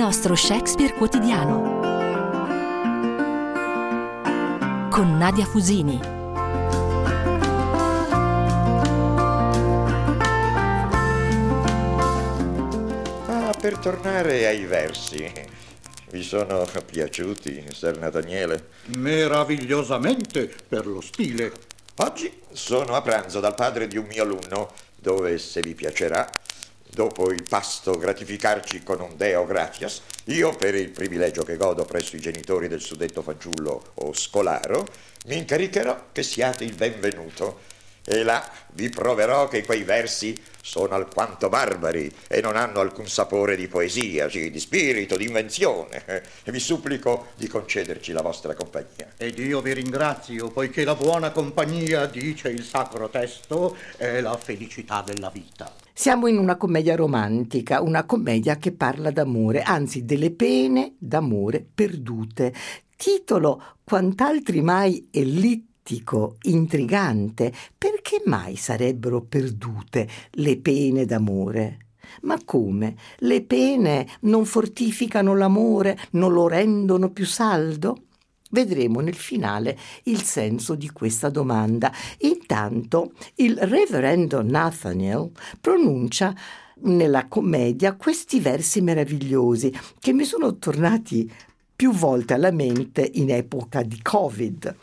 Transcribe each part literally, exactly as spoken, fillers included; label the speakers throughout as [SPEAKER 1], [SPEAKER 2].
[SPEAKER 1] nostro Shakespeare quotidiano con Nadia Fusini.
[SPEAKER 2] Ah, per tornare ai versi, vi sono piaciuti, Ser Nathaniele?
[SPEAKER 3] Meravigliosamente, per lo stile.
[SPEAKER 2] Oggi sono a pranzo dal padre di un mio alunno, dove, se vi piacerà, dopo il pasto gratificarci con un Deo gratias, io, per il privilegio che godo presso i genitori del suddetto fanciullo o scolaro, mi incaricherò che siate il benvenuto. E là vi proverò che quei versi sono alquanto barbari e non hanno alcun sapore di poesia, sì, di spirito, di invenzione. E vi supplico di concederci la vostra compagnia.
[SPEAKER 3] Ed io vi ringrazio, poiché la buona compagnia, dice il sacro testo, è la felicità della vita.
[SPEAKER 4] Siamo in una commedia romantica, una commedia che parla d'amore, anzi delle pene d'amore perdute. Titolo quant'altri mai ellittico, intrigante. Perché mai sarebbero perdute le pene d'amore? Ma come? Le pene non fortificano l'amore, non lo rendono più saldo? Vedremo nel finale il senso di questa domanda. Intanto il reverendo Nathaniel pronuncia nella commedia questi versi meravigliosi che mi sono tornati più volte alla mente in epoca di Covid.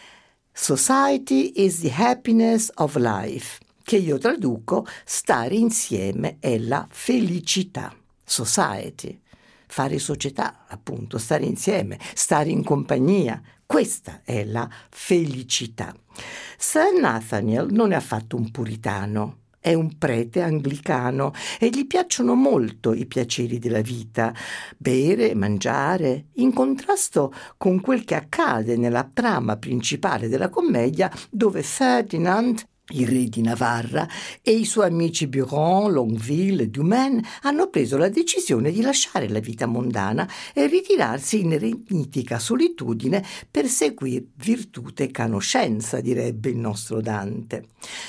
[SPEAKER 4] Society is the happiness of life, che io traduco stare insieme è la felicità. Society. Fare società, appunto, stare insieme, stare in compagnia. Questa è la felicità. Sir Nathaniel non è affatto un puritano, è un prete anglicano e gli piacciono molto i piaceri della vita, bere, mangiare, in contrasto con quel che accade nella trama principale della commedia, dove Ferdinand, il re di Navarra, e i suoi amici Biron, Longueville e Dumaine hanno preso la decisione di lasciare la vita mondana e ritirarsi in eremitica solitudine per seguire virtute e conoscenza, direbbe il nostro Dante.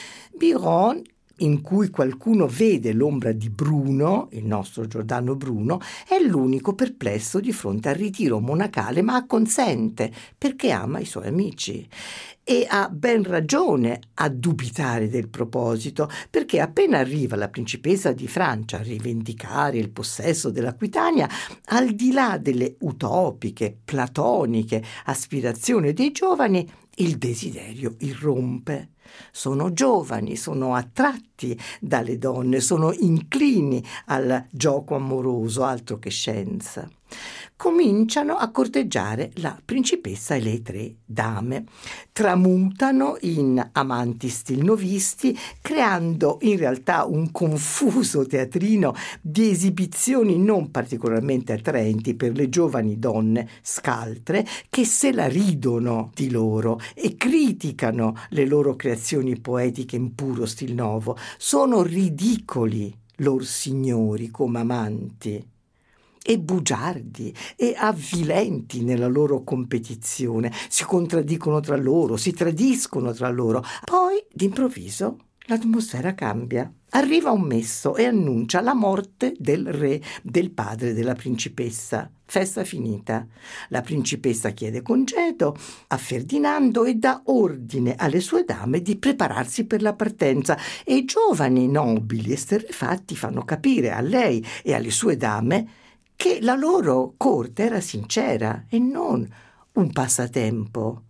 [SPEAKER 4] Biron, in cui qualcuno vede l'ombra di Bruno, il nostro Giordano Bruno, è l'unico perplesso di fronte al ritiro monacale, ma acconsente perché ama i suoi amici. E ha ben ragione a dubitare del proposito, perché appena arriva la principessa di Francia a rivendicare il possesso dell'Aquitania, al di là delle utopiche, platoniche aspirazioni dei giovani, il desiderio irrompe. Sono giovani, sono attratti dalle donne, sono inclini al gioco amoroso, altro che scienza. Cominciano a corteggiare la principessa e le tre dame. Tramutano in amanti stilnovisti, creando in realtà un confuso teatrino di esibizioni non particolarmente attraenti per le giovani donne scaltre che se la ridono di loro e criticano le loro creazioni poetiche in puro stil novo. Sono ridicoli lor signori come amanti, e bugiardi e avvilenti nella loro competizione, si contraddicono tra loro, si tradiscono tra loro. Poi, d'improvviso, l'atmosfera cambia. Arriva un messo e annuncia la morte del re, del padre della principessa. Festa finita. La principessa chiede congedo a Ferdinando e dà ordine alle sue dame di prepararsi per la partenza, e i giovani nobili esterrefatti fanno capire a lei e alle sue dame che la loro corte era sincera e non un passatempo.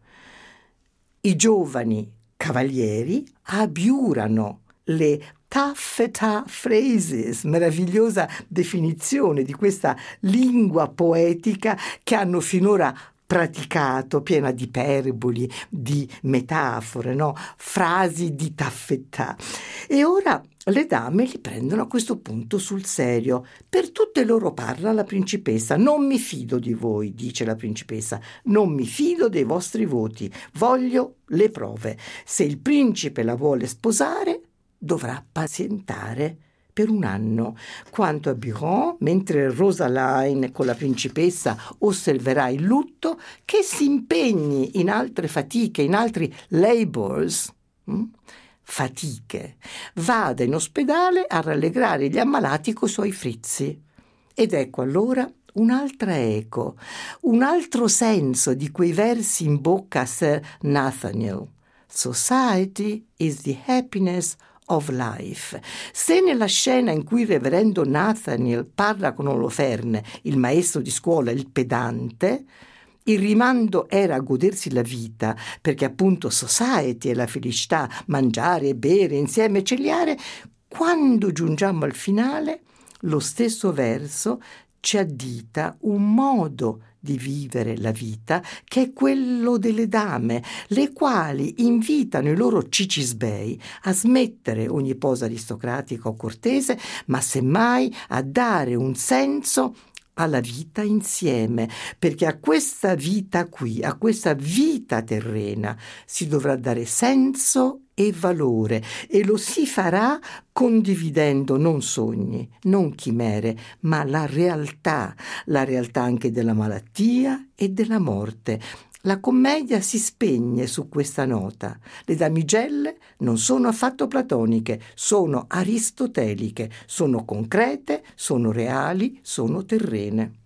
[SPEAKER 4] I giovani cavalieri abiurano le taffeta phrases, meravigliosa definizione di questa lingua poetica che hanno finora praticato, piena di iperboli, di metafore, no? Frasi di taffetà. E ora le dame li prendono a questo punto sul serio. Per tutte loro parla la principessa. Non mi fido di voi, dice la principessa, non mi fido dei vostri voti, voglio le prove. Se il principe la vuole sposare, dovrà pazientare per un anno. Quanto a Biron, mentre Rosaline con la principessa osserverà il lutto, che si impegni in altre fatiche, in altri labors, hm? fatiche, vada in ospedale a rallegrare gli ammalati coi suoi frizzi. Ed ecco allora un'altra eco, un altro senso di quei versi in bocca a Sir Nathaniel. Society is the happiness of life. Se nella scena in cui il reverendo Nathaniel parla con Oloferne, il maestro di scuola, il pedante, il rimando era a godersi la vita, perché appunto society è la felicità, mangiare, bere, insieme, celiare, quando giungiamo al finale, lo stesso verso ci addita un modo di vivere la vita che è quello delle dame, le quali invitano i loro cicisbei a smettere ogni posa aristocratica o cortese, ma semmai a dare un senso alla vita insieme, perché a questa vita qui, a questa vita terrena, si dovrà dare senso e valore, e lo si farà condividendo non sogni, non chimere, ma la realtà, la realtà anche della malattia e della morte. La commedia si spegne su questa nota. Le damigelle non sono affatto platoniche, sono aristoteliche, sono concrete, sono reali, sono terrene.